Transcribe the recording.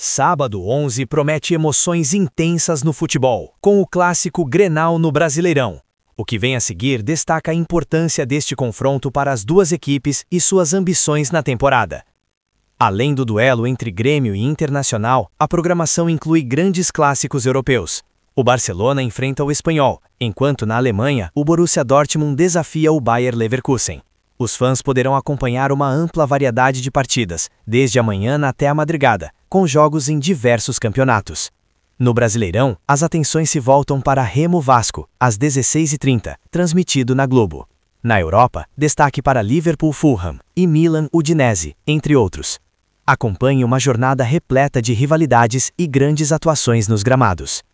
Sábado 11 promete emoções intensas no futebol, com o clássico Grenal no Brasileirão. O que vem a seguir destaca a importância deste confronto para as duas equipes e suas ambições na temporada. Além do duelo entre Grêmio e Internacional, a programação inclui grandes clássicos europeus. O Barcelona enfrenta o Espanhol, enquanto na Alemanha o Borussia Dortmund desafia o Bayer Leverkusen. Os fãs poderão acompanhar uma ampla variedade de partidas, desde amanhã até a madrugada, com jogos em diversos campeonatos. No Brasileirão, as atenções se voltam para Remo Vasco, às 16h30, transmitido na Globo. Na Europa, destaque para Liverpool Fulham e Milan Udinese, entre outros. Acompanhe uma jornada repleta de rivalidades e grandes atuações nos gramados.